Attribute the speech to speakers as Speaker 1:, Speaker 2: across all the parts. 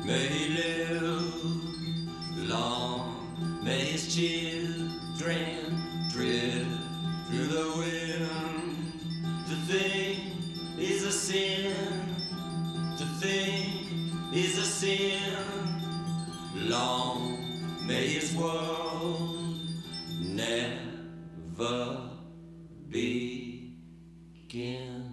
Speaker 1: May he live long, may his children drift through the wind. To think is a sin, to think is a sin. Long may his world never begin.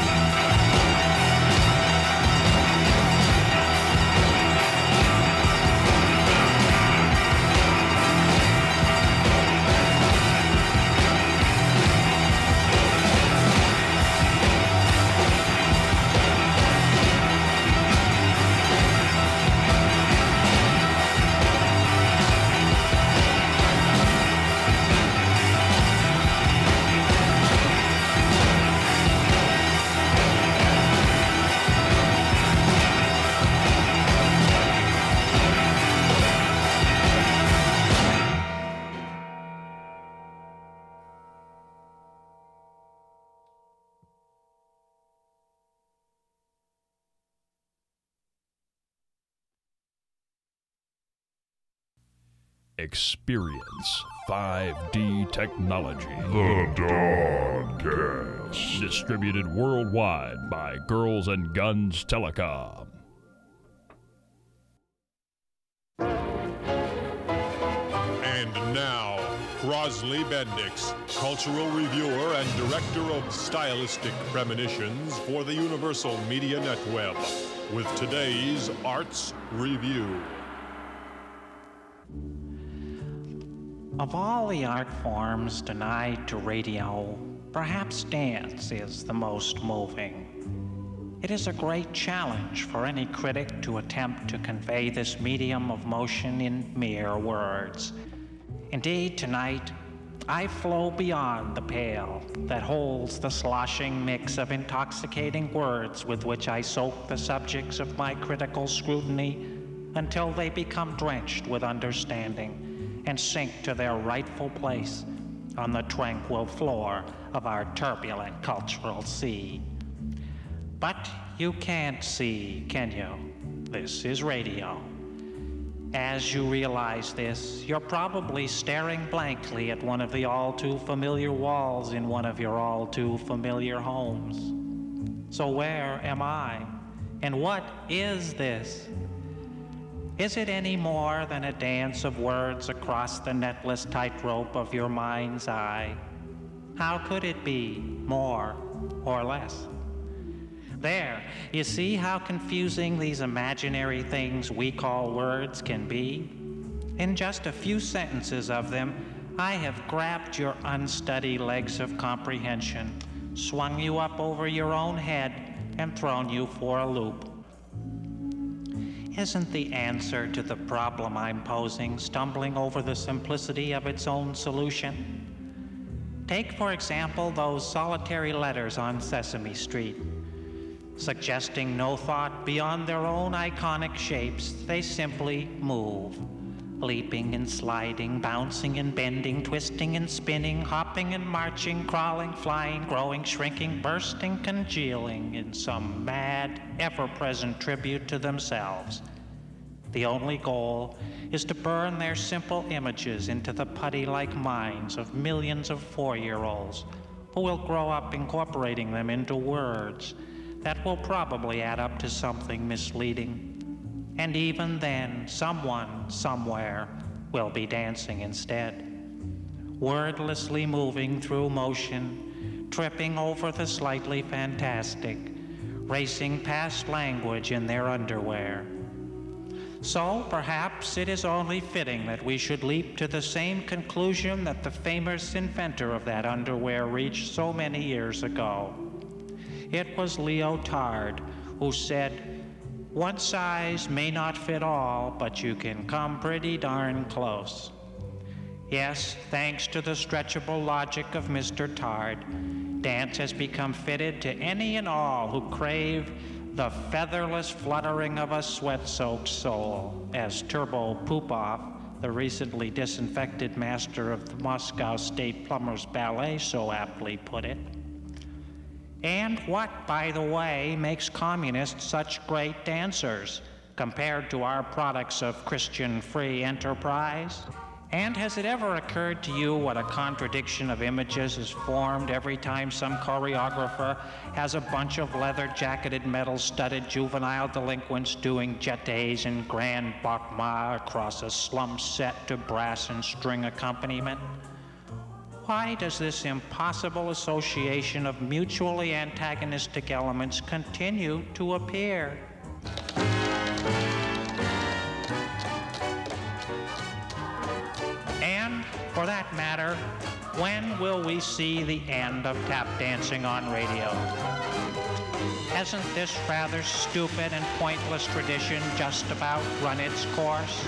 Speaker 2: Experience 5D technology.
Speaker 3: The Dawncast.
Speaker 2: Distributed worldwide by Girls and Guns Telecom.
Speaker 4: And now, Crosley Bendix, cultural reviewer and director of stylistic premonitions for the Universal Media Netweb, with today's Arts Review.
Speaker 5: Of all the art forms denied to radio, perhaps dance is the most moving. It is a great challenge for any critic to attempt to convey this medium of motion in mere words. Indeed, tonight, I flow beyond the pail that holds the sloshing mix of intoxicating words with which I soak the subjects of my critical scrutiny until they become drenched with understanding and sink to their rightful place on the tranquil floor of our turbulent cultural sea. But you can't see, can you? This is radio. As you realize this, you're probably staring blankly at one of the all-too-familiar walls in one of your all-too-familiar homes. So where am I? And what is this? Is it any more than a dance of words across the netless tightrope of your mind's eye? How could it be more or less? There, you see how confusing these imaginary things we call words can be? In just a few sentences of them, I have grabbed your unsteady legs of comprehension, swung you up over your own head, and thrown you for a loop. Isn't the answer to the problem I'm posing stumbling over the simplicity of its own solution? Take, for example, those solitary letters on Sesame Street. Suggesting no thought beyond their own iconic shapes, they simply move. Leaping and sliding, bouncing and bending, twisting and spinning, hopping and marching, crawling, flying, growing, shrinking, bursting, congealing in some mad, ever-present tribute to themselves. The only goal is to burn their simple images into the putty-like minds of millions of 4-year-olds who will grow up incorporating them into words that will probably add up to something misleading. And even then, someone, somewhere, will be dancing instead. Wordlessly moving through motion, tripping over the slightly fantastic, racing past language in their underwear. So, perhaps it is only fitting that we should leap to the same conclusion that the famous inventor of that underwear reached so many years ago. It was Leotard who said, "One size may not fit all, but you can come pretty darn close." Yes, thanks to the stretchable logic of Mr. Tard, dance has become fitted to any and all who crave the featherless fluttering of a sweat-soaked soul, as Turbo Popov, the recently disinfected master of the Moscow State Plumbers Ballet, so aptly put it. And what, by the way, makes communists such great dancers? compared to our products of Christian free enterprise? And has it ever occurred to you what a contradiction of images is formed every time some choreographer has a bunch of leather-jacketed, metal-studded juvenile delinquents doing jetés and grand bakma across a slum set to brass and string accompaniment? Why does this impossible association of mutually antagonistic elements continue to appear? And, for that matter, when will we see the end of tap dancing on radio? Hasn't this rather stupid and pointless tradition just about run its course?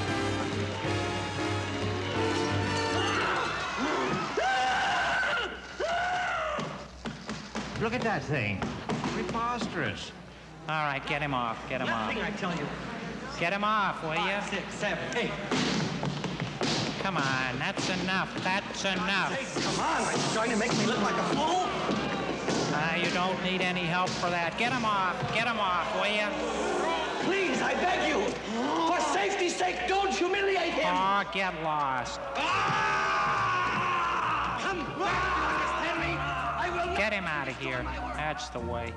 Speaker 3: Look at that thing. Preposterous.
Speaker 5: All right, get him off, get him off.
Speaker 6: I tell you.
Speaker 5: Get him off, will you?
Speaker 6: 5, 6, 7, 8.
Speaker 5: Come on, that's enough, that's enough.
Speaker 6: Hey, come on, are you trying to make me look like a fool?
Speaker 5: You don't need any help for that. Get him off, will you?
Speaker 6: Please, I beg you. For safety's sake, don't humiliate him.
Speaker 5: Oh, get lost.
Speaker 6: Come back, you understand me? I will not.
Speaker 5: Get him out of here. That's the way.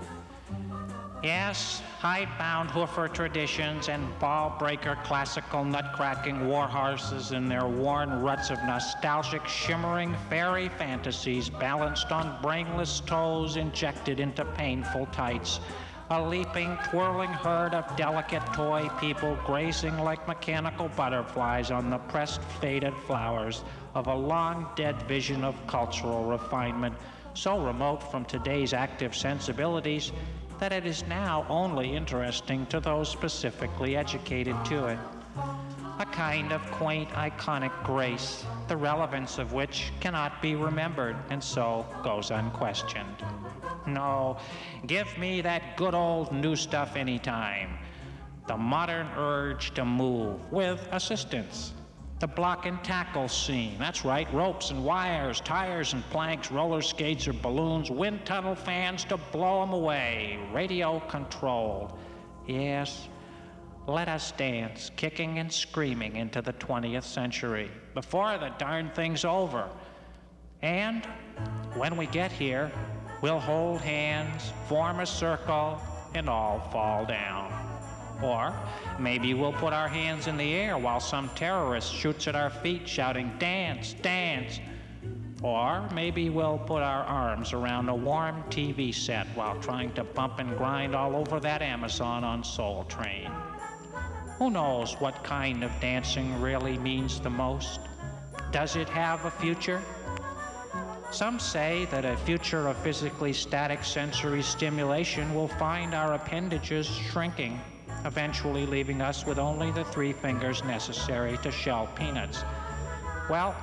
Speaker 5: Yes, hidebound hoofer traditions and ball-breaker classical nut-cracking war horses in their worn ruts of nostalgic, shimmering fairy fantasies balanced on brainless toes injected into painful tights. A leaping, twirling herd of delicate toy people grazing like mechanical butterflies on the pressed, faded flowers of a long-dead vision of cultural refinement, so remote from today's active sensibilities that it is now only interesting to those specifically educated to it. A kind of quaint, iconic grace, the relevance of which cannot be remembered and so goes unquestioned. No, give me that good old new stuff anytime. The modern urge to move with assistance. The block and tackle scene. That's right, ropes and wires, tires and planks, roller skates or balloons, wind tunnel fans to blow them away. Radio controlled. Yes, let us dance, kicking and screaming into the 20th century before the darn thing's over. And when we get here, we'll hold hands, form a circle, and all fall down. Or maybe we'll put our hands in the air while some terrorist shoots at our feet shouting, "Dance, dance." Or maybe we'll put our arms around a warm TV set while trying to bump and grind all over that Amazon on Soul Train. Who knows what kind of dancing really means the most? Does it have a future? Some say that a future of physically static sensory stimulation will find our appendages shrinking, eventually leaving us with only the 3 fingers necessary to shell peanuts. Well,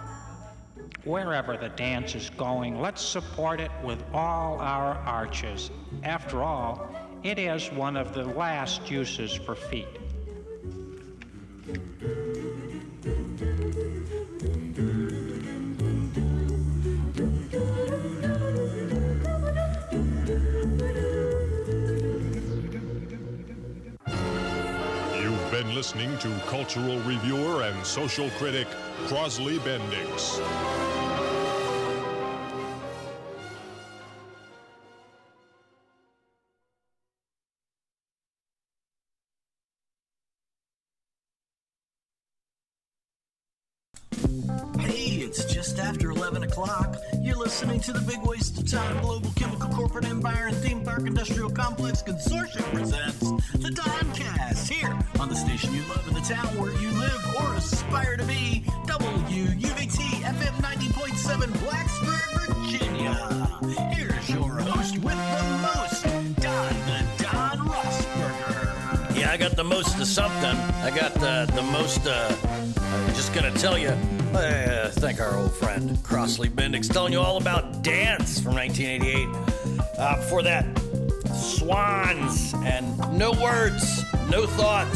Speaker 5: wherever the dance is going, let's support it with all our arches. After all, it is one of the last uses for feet.
Speaker 4: Been listening to cultural reviewer and social critic Crosley Bendix.
Speaker 1: Hey, it's just after 11 o'clock. You're listening to the Big Waste of Time Global Chemical Corporate Empire and Theme Park Industrial Complex Consortium presents the Dimecast here on the station you love in the town where you live or aspire to be, WUVT FM 90.7 Blacksburg, Virginia. Here's your host with the most, Don Rossberger.
Speaker 7: Yeah, I got the most of something. I got the most, I'm just gonna tell you, thank our old friend Crosley Bendix telling you all about Dance from 1988. Before that, Swans and No Words, No Thoughts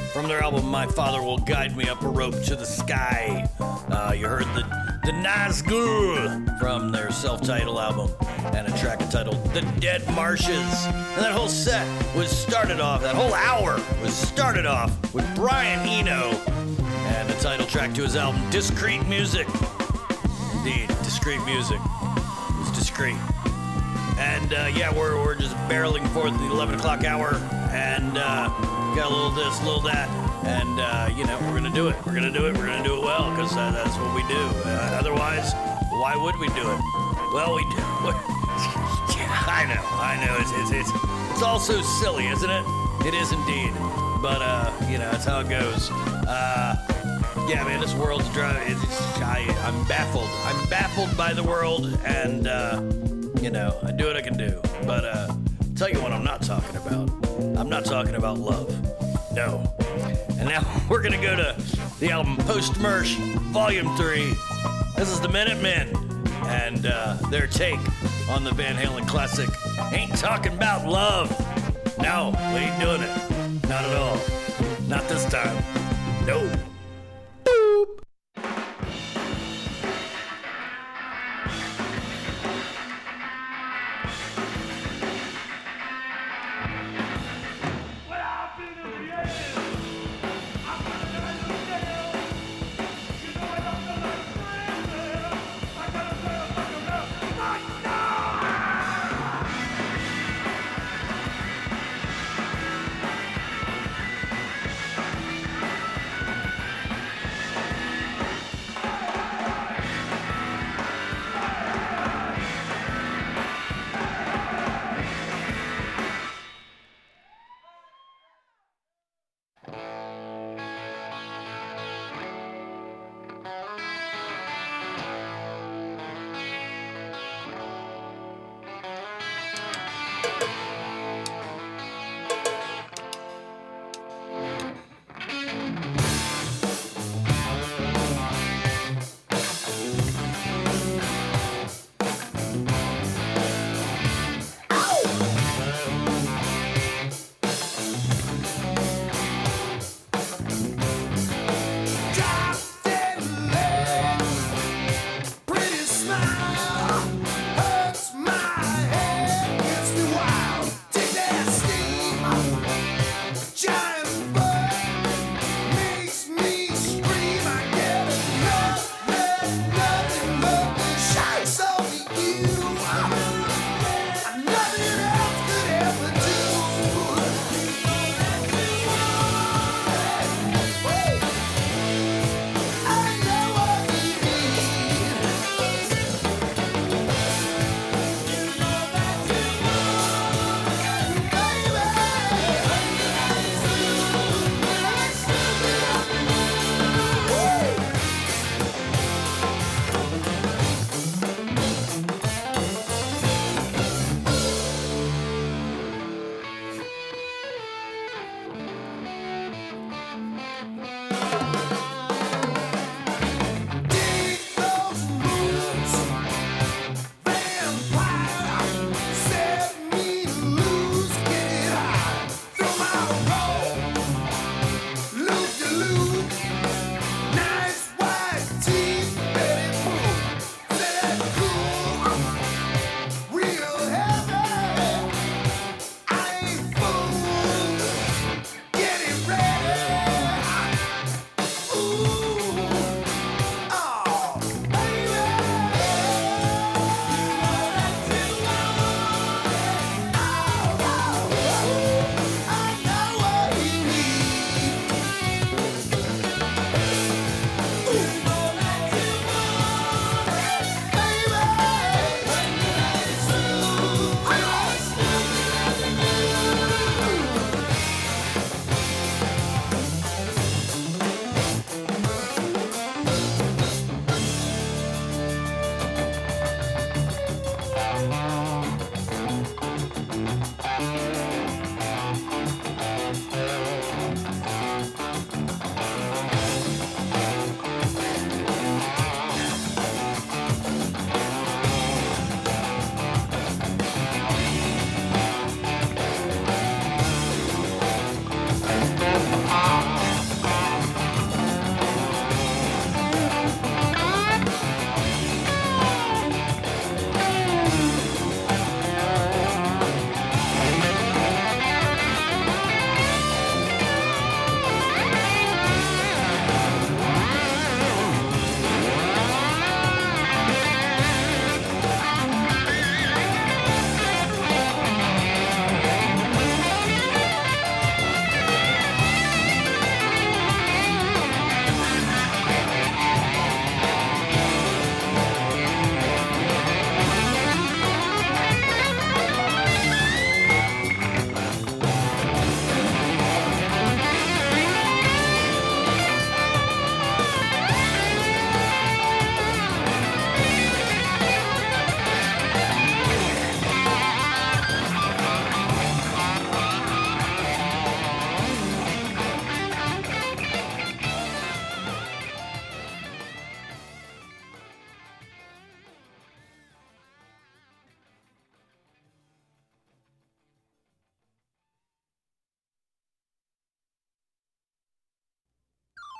Speaker 7: from their album My Father Will Guide Me Up a Rope to the Sky. You heard the Nazgul from their self-titled album, and a track entitled The Dead Marshes. And that whole set was started off, that whole hour was started off with Brian Eno and the title track to his album, Discreet Music. Indeed, Discreet Music. It's discreet. And yeah, we're just barreling forth the 11 o'clock hour, and got a little this, a little that, and you know, we're gonna do it. We're gonna do it well, because that's what we do. Otherwise, why would we do it? Well, we do. I know. It's all so silly, isn't it? It is indeed. But you know, that's how it goes. Yeah, man, this world's driving. I'm baffled. I'm baffled by the world, and you know, I do what I can do. But tell you what I'm not talking about. I'm not talking about love. No. And now we're gonna go to the album Post-Mersh, Volume 3. This is the Minutemen, and their take on the Van Halen classic, Ain't Talking About Love. No, we ain't doing it. Not at all. Not this time. No.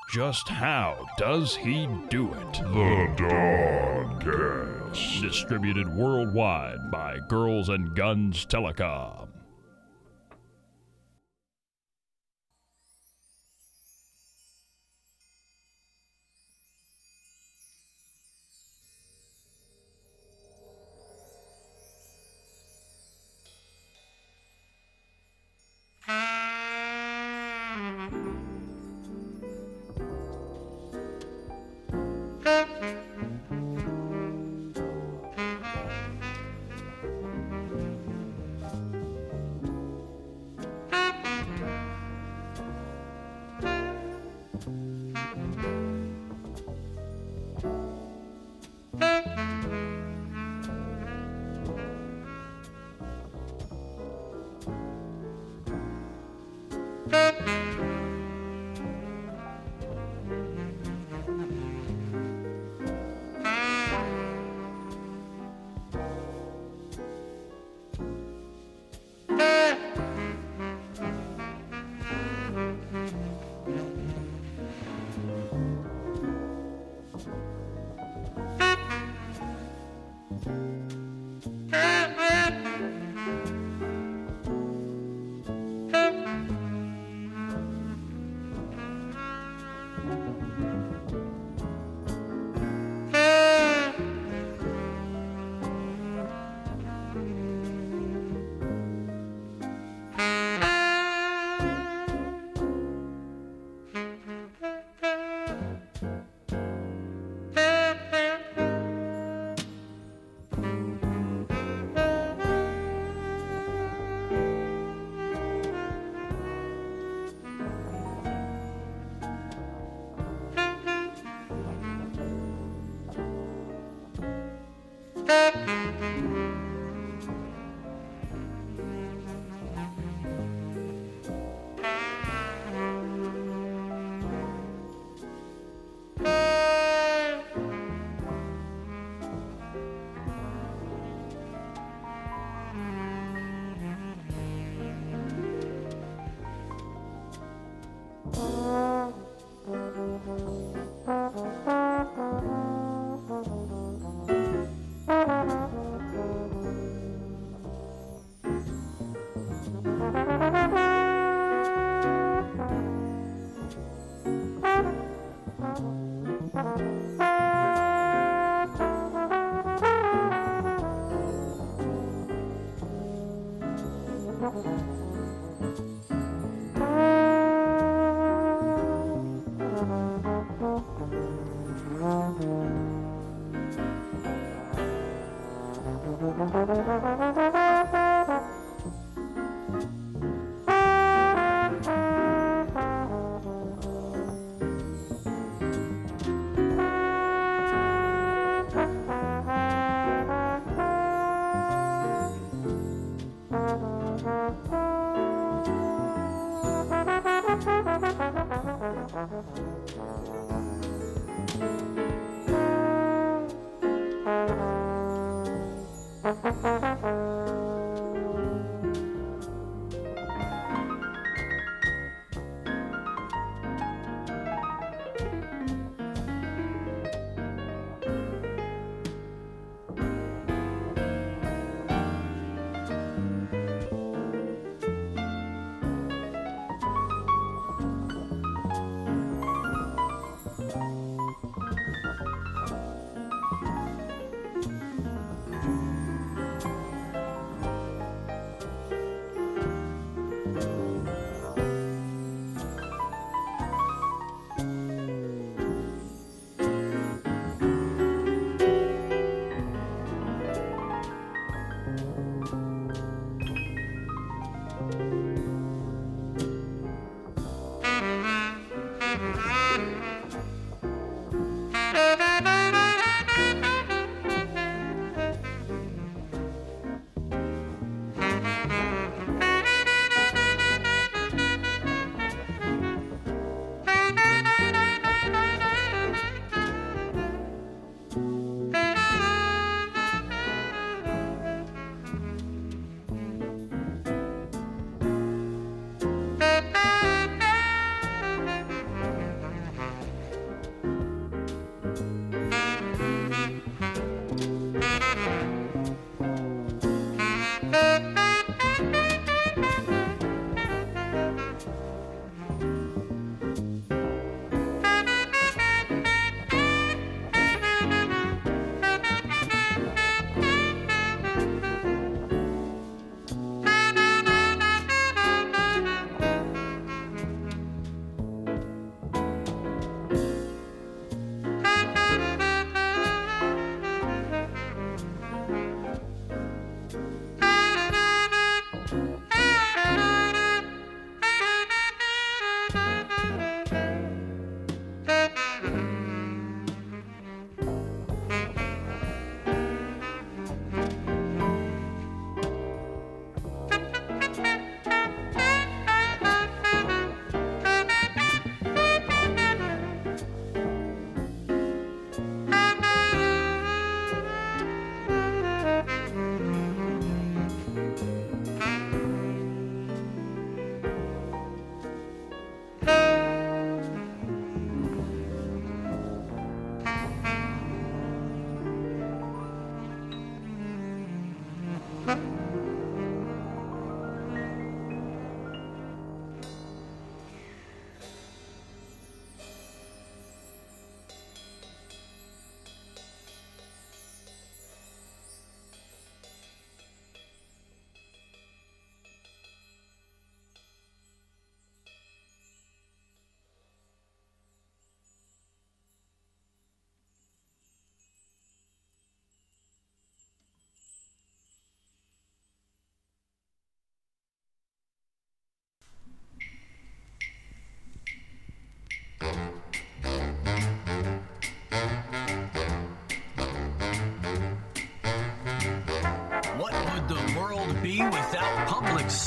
Speaker 2: Just how does he do it?
Speaker 4: The Dawncast.
Speaker 2: Distributed worldwide by Girls and Guns Telecom.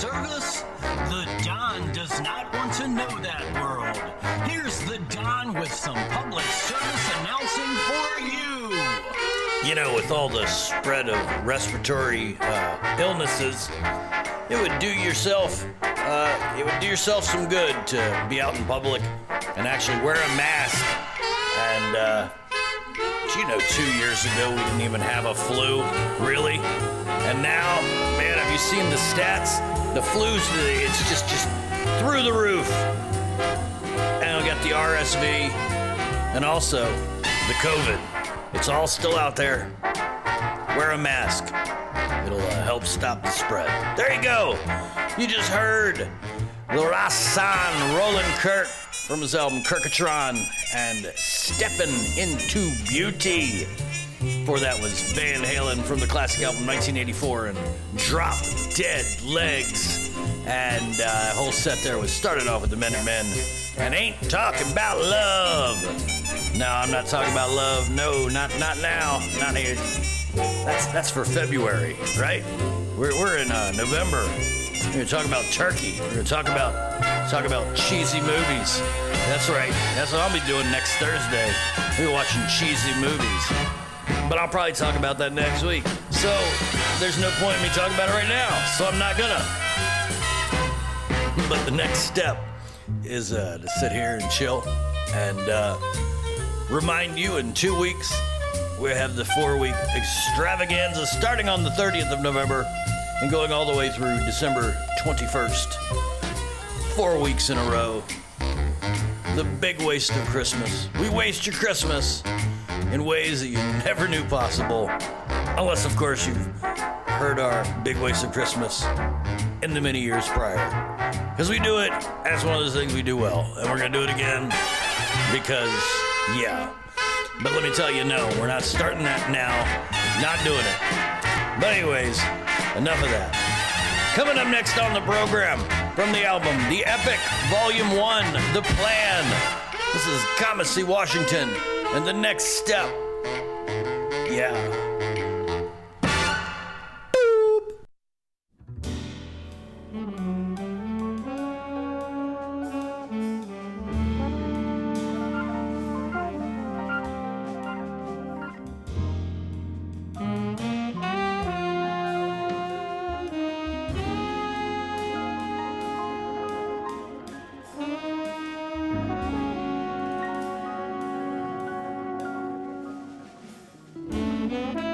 Speaker 1: service? The Don does not want to know that world. Here's the Don with some public service announcing for you.
Speaker 7: You know, with all the spread of respiratory illnesses, it would do yourself some good to be out in public and actually wear a mask. And 2 years ago we didn't even have a flu, really. And now, man, have you seen the stats? The flu's, it's just through the roof. And we got the RSV and also the COVID. It's all still out there. Wear a mask. It'll help stop the spread. There you go. You just heard Rassan Roland Kirk from his album Kirkatron and Steppin' Into Beauty. Before that was Van Halen from the classic album 1984 and Drop Dead Legs. And the whole set there was started off with the Minutemen and Ain't Talking About Love. No, I'm not talking about love. No, not now. Not here. That's for February, right? We're in November. We're gonna talk about turkey. We're gonna talk about cheesy movies. That's right. That's what I'll be doing next Thursday. We'll be watching cheesy movies. But I'll probably talk about that next week. So there's no point in me talking about it right now. So I'm not gonna. But the next step is to sit here and chill and remind you in 2 weeks we have the 4-week extravaganza starting on the 30th of November and going all the way through December 21st. 4 weeks in a row. The big waste of Christmas. We waste your Christmas in ways that you never knew possible. Unless, of course, you've heard our big waste of Christmas in the many years prior. Because we do it, that's one of those things we do well. And we're going to do it again because, yeah. But let me tell you, no, we're not starting that now. Not doing it. But anyways, enough of that. Coming up next on the program, from the album, The Epic, Volume 1, The Plan. This is Kamasi Washington, and The Next Step. Yeah.
Speaker 8: Boop.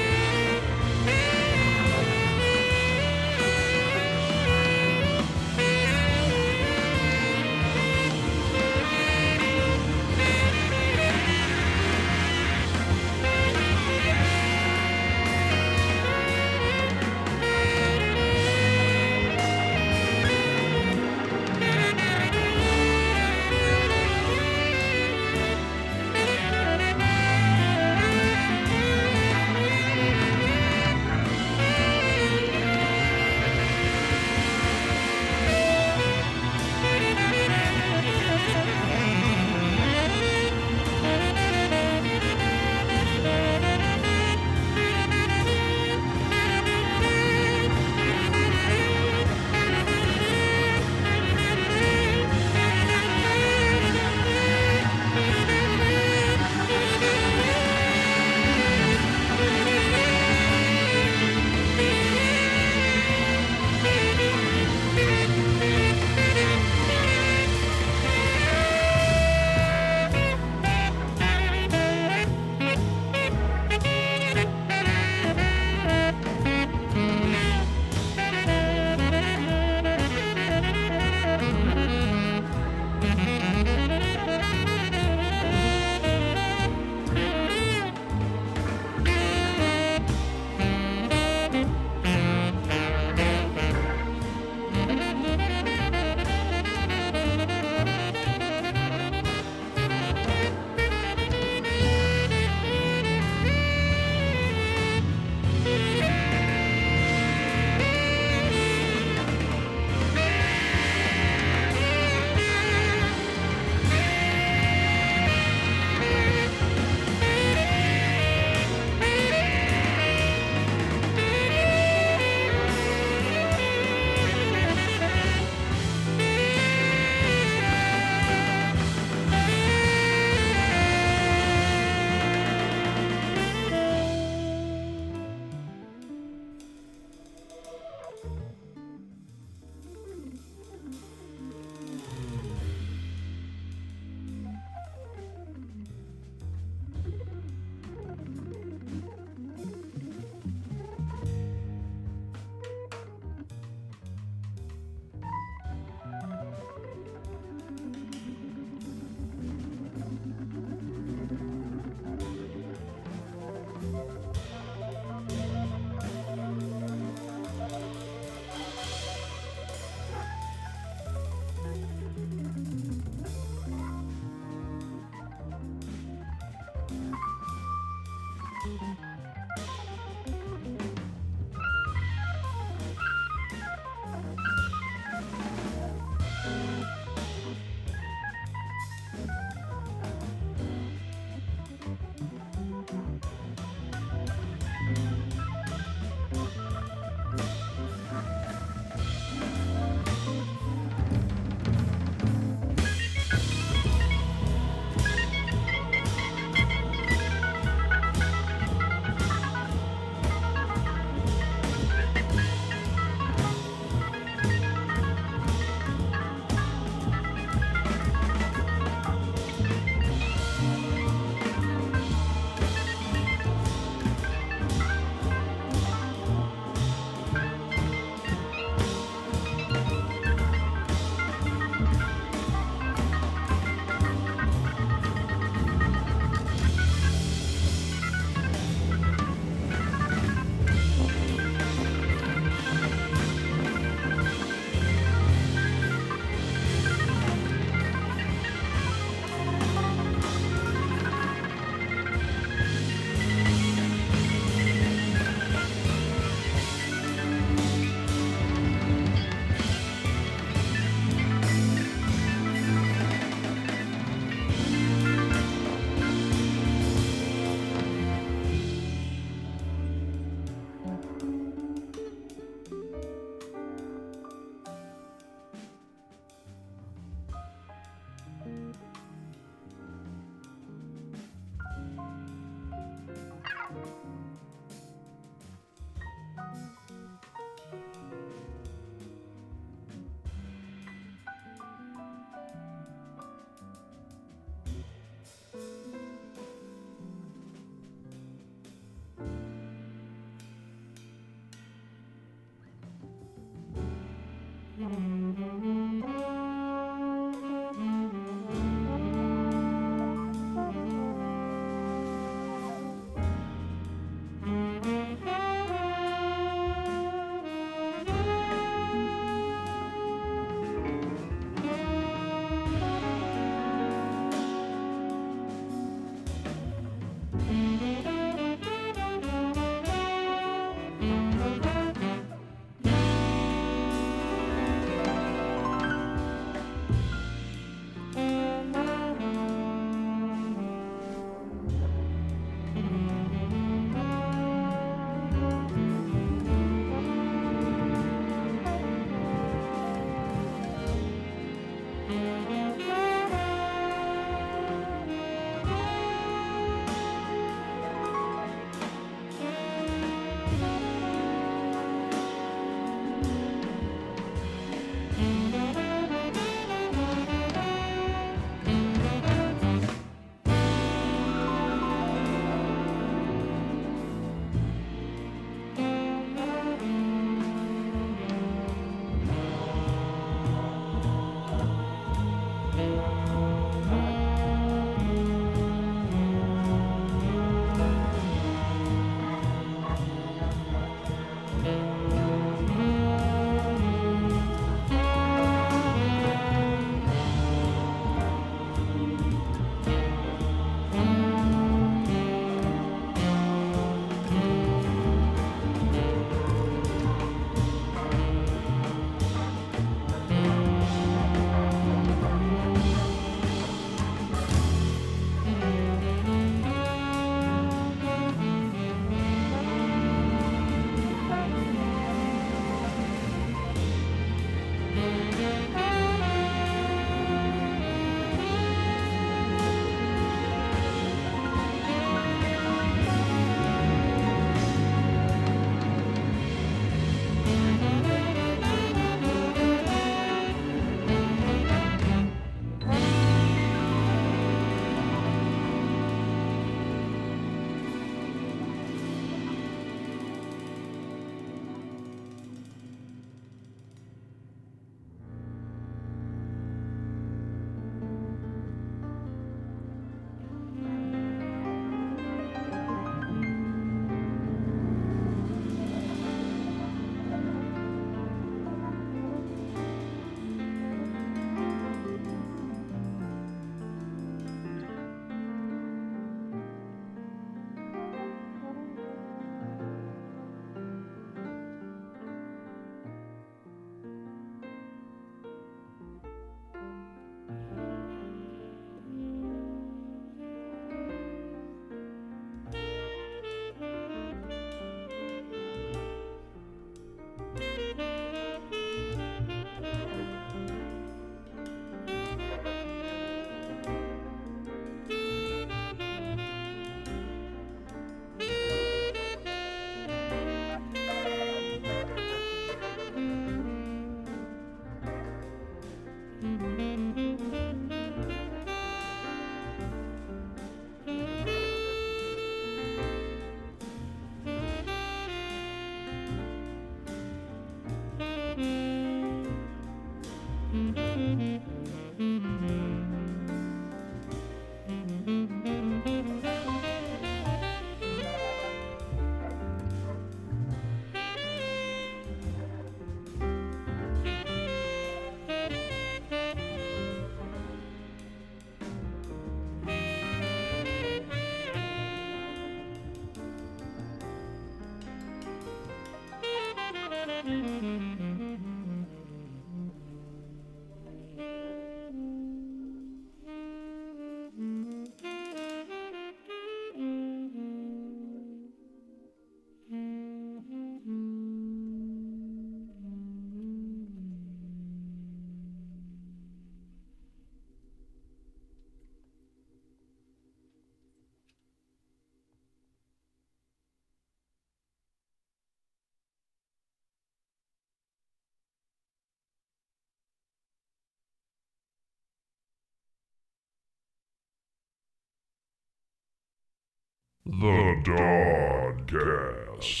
Speaker 2: The Dodcast.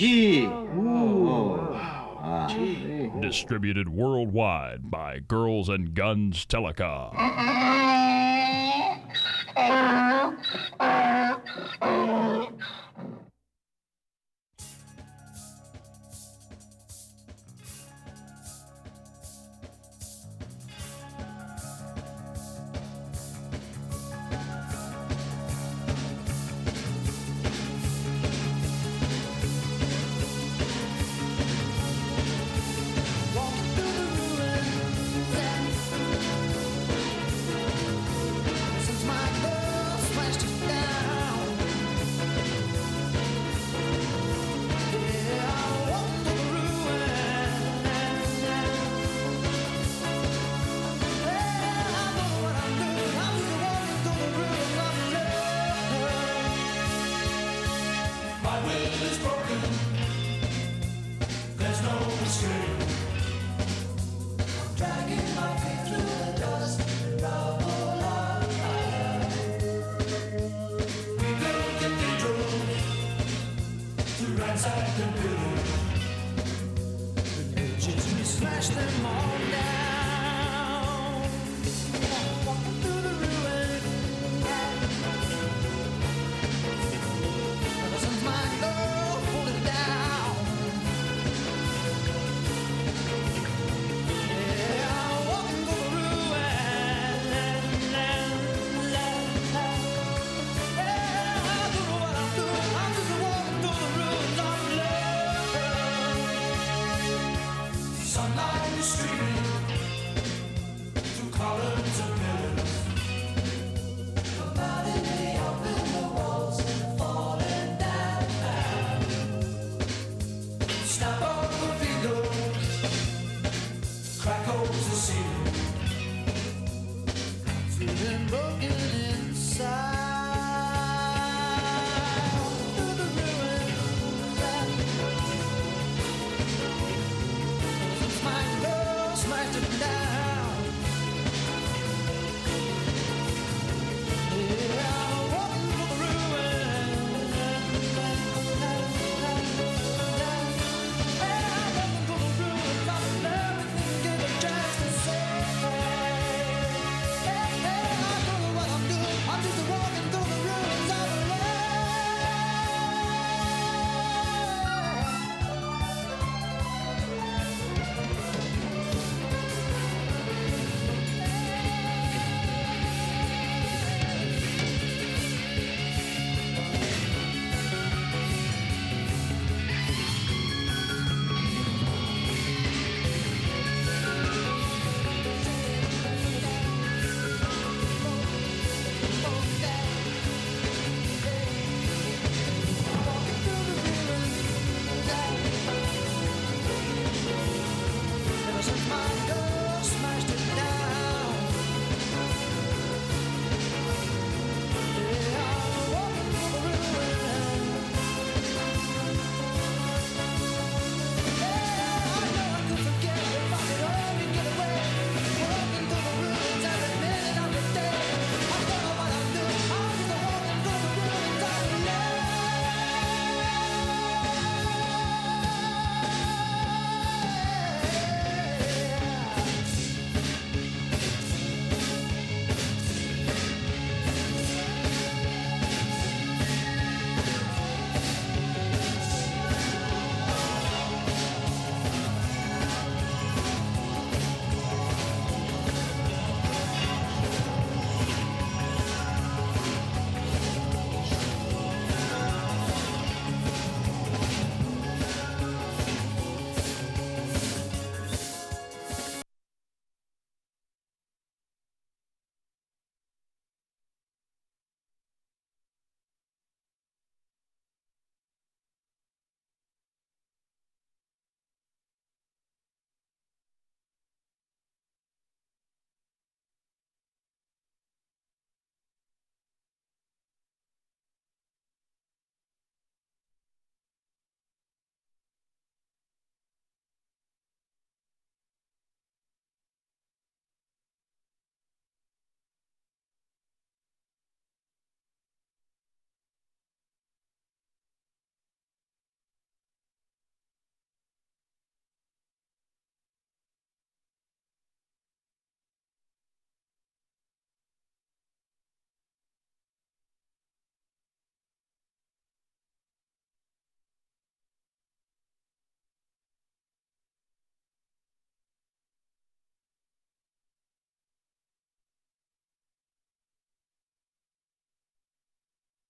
Speaker 2: Distributed worldwide by Girls and Guns Telecom.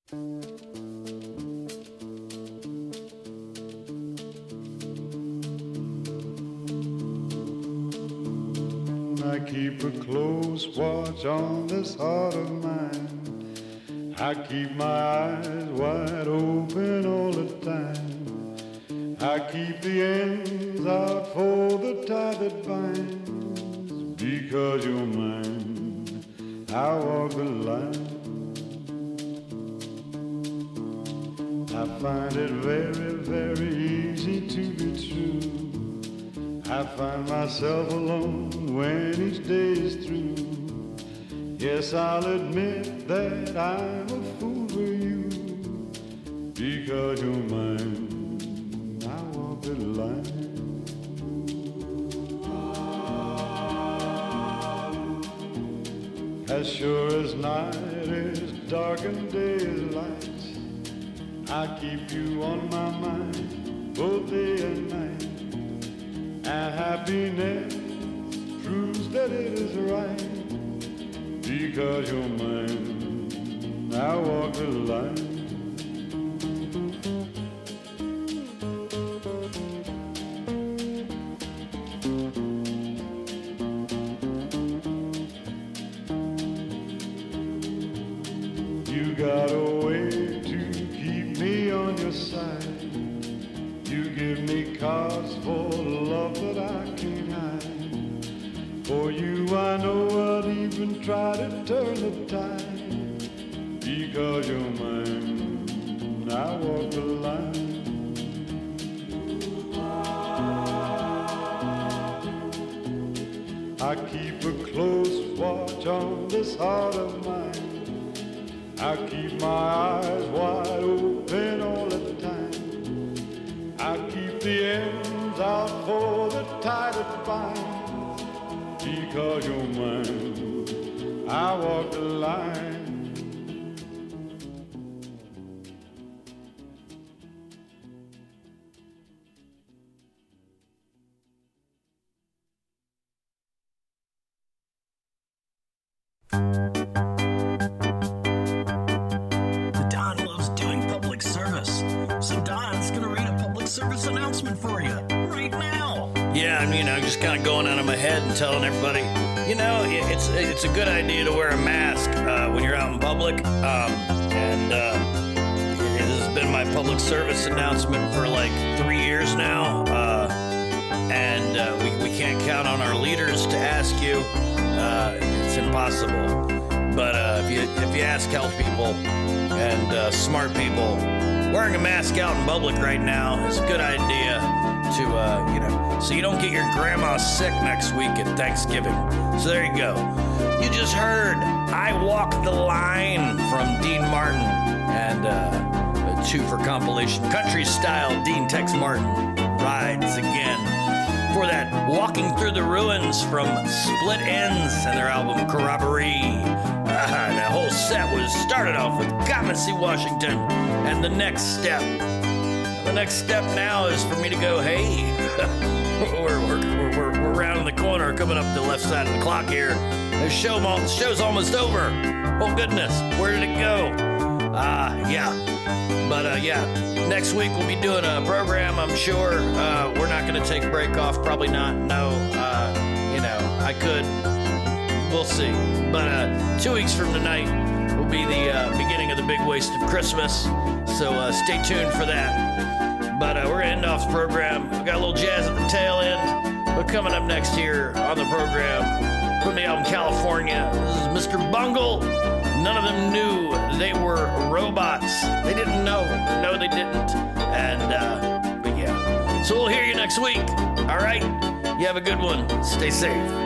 Speaker 8: I keep a close watch on this heart of mine. I keep my eyes wide open all the time. I keep the ends out for the tie that binds. Because you're mine, I walk the line. I find it very, very easy to be true. I find myself alone when each day is through. Yes, I'll admit that I'm a fool for you. Because you're mine, I walk the line. As sure as night is dark and day is light, I keep you on my mind both day and night. And happiness proves that it is right. Because you're mine, I walk the line. You got a way to keep me on your side. You give me cause for love that I can't hide. For you I know I'll even try to turn the tide. Because you're mine, I walk the line. I keep a close watch on this heart of mine. I keep my eyes wide open all the time. I keep the ends out for the tie that binds. Because you're mine, I walk the line.
Speaker 1: The Don loves doing public service. So Don's gonna read a public service announcement for you right now.
Speaker 7: Yeah, I'm just kind of going out of my head and telling everybody, it's a good idea to wear a mask when you're out in public. This has been my public service announcement for like 3 years now. We can't count on our leaders to ask you. It's impossible. But if you ask health people and smart people, wearing a mask out in public right now is a good idea to, so you don't get your grandma sick next week at Thanksgiving. So there you go. You just heard I Walk the Line from Dean Martin and a 2 for compilation. Country Style, Dean Tex Martin rides again. For that, Walking Through the Ruins from Split Ends and their album Corroboree. That whole set was started off with Got Me See Washington and The Next Step. The next step now is for me to go, hey, we're rounding the corner, coming up the left side of the clock here. The show's almost over. Oh, goodness, where did it go? Yeah. But, next week we'll be doing a program, I'm sure. We're not going to take a break off, probably not. No, I could. We'll see. But 2 weeks from tonight will be the beginning of the big waste of Christmas. So stay tuned for that. But we're going to end off the program. We got a little jazz at the tail end. But coming up next here on the program from the album California, this is Mr. Bungle. None of them knew they were robots. They didn't know. No, they didn't. And, but yeah. So we'll hear you next week. All right? You have a good one. Stay safe.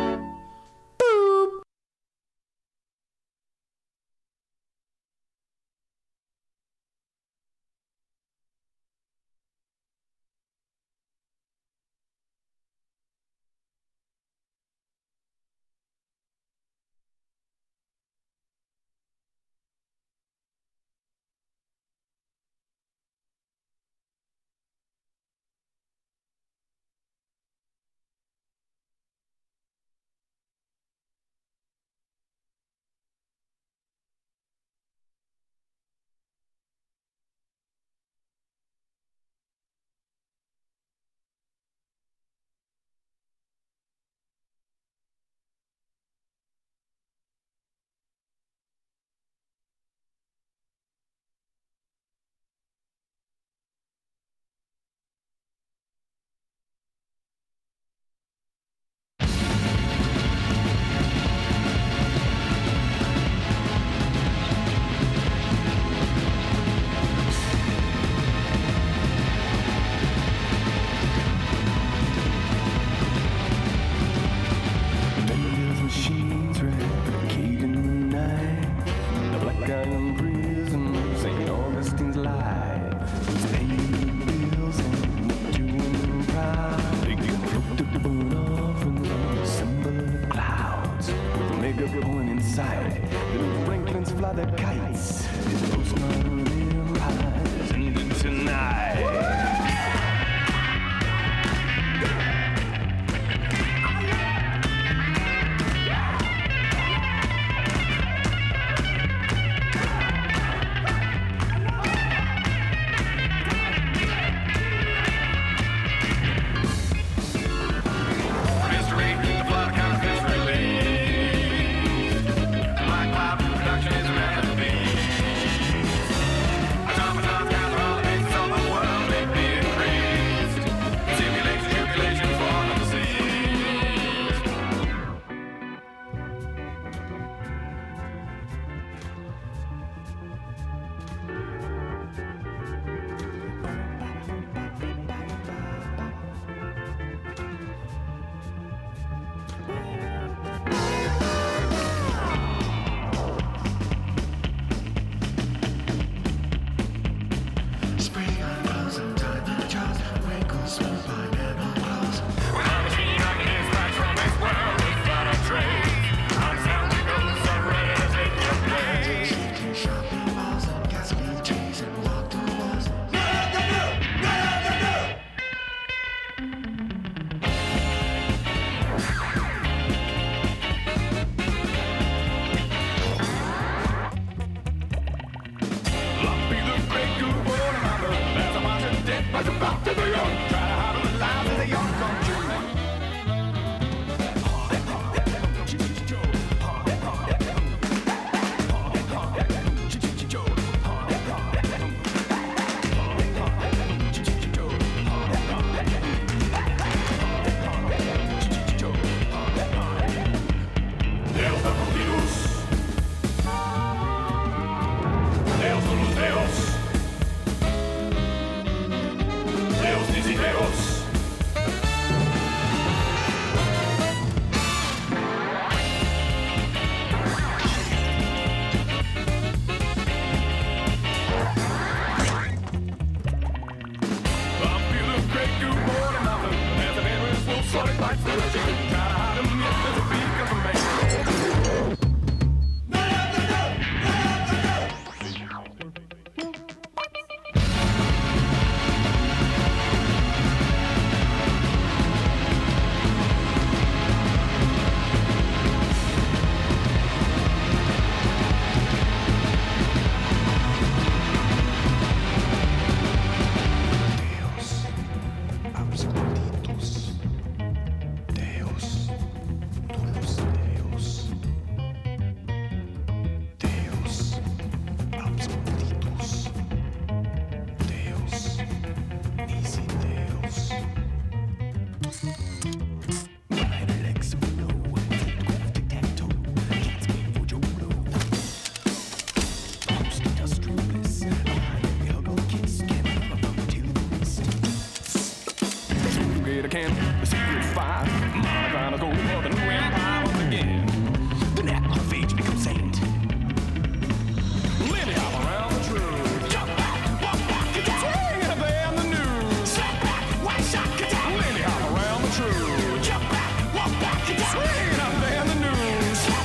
Speaker 9: up going inside. Little Franklins fly their kites. His postman realized. And tonight